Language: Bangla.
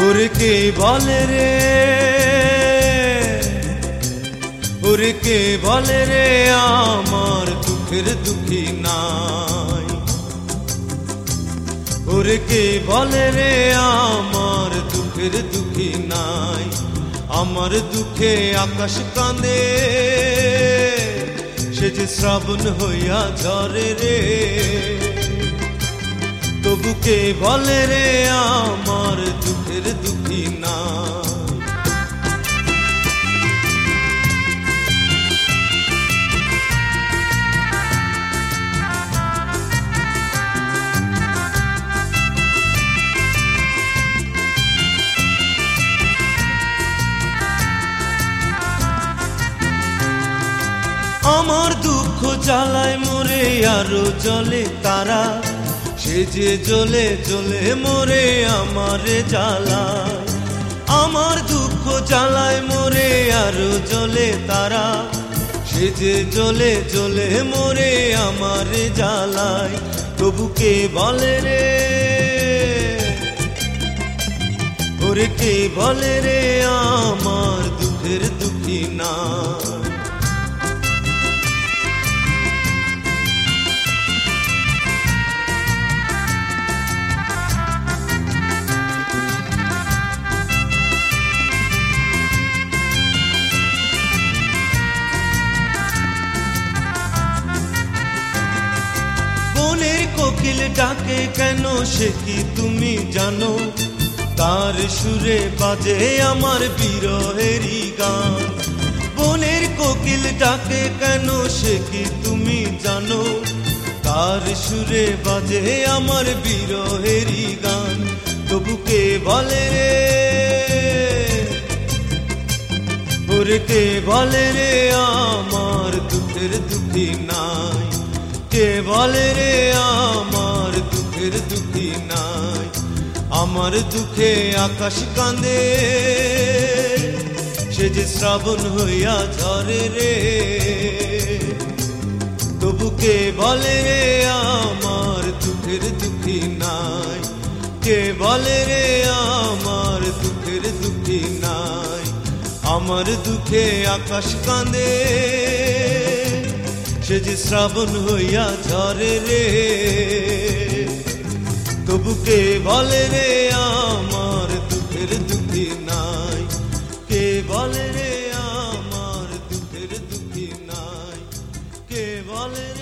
ওরে কে বলে রে, ওরে কে বলে রে আমার দুঃখের দুঃখী নাই। ওরে কে বলে রে আমার দুঃখের দুঃখী নাই। আমার দুঃখে আকাশ কাঁদে, সে যে শ্রাবণ হইয়া ঝরে রে। তবু কে বলে রে আমার দুঃখের দুঃখী নাই। আমার দুঃখ জ্বালায় মরে আরো জ্বলে তারা, সে যে জ্বলে জ্বলে মরে আমারে জ্বালায়। আমার দুঃখ জ্বালায় মরে আরো জ্বলে তারা, সে যে জ্বলে জ্বলে মরে আমারে জ্বালায়। তবু কে বলে রে, ওরে কে বলে রে আমার দুঃখের দুঃখী নাই। বনের কোকিল ডাকে কেন সে কি তুমি জানো, তার সুরে বাজে আমার বিরহেরই গান। বনের কোকিল ডাকে কেন সে কি তুমি জানো, তার সুরে বাজে আমার বিরহেরই গান। তবু কে বলে রে, ওরে কে বলে রে আমার দুঃখের দুঃখী নাই। কে বলে রে আমার দুঃখের দুঃখী নাই। আমার দুঃখে আকাশ কাঁদে, সে যে শ্রাবণ হইয়া ঝরে রে। তবু কে বলে রে আমার দুঃখের দুঃখী নাই। কে বলে রে আমার দুঃখের দুঃখী নাই। আমার দুঃখে আকাশ কাঁদে, সে যে শ্রাবণ হইয়া ঝরে রে। তবু কে বলে রে আমার দুঃখের দুঃখী নাই। কে বলে রে আমার দুঃখের দুঃখী নাই। কে বলে রে।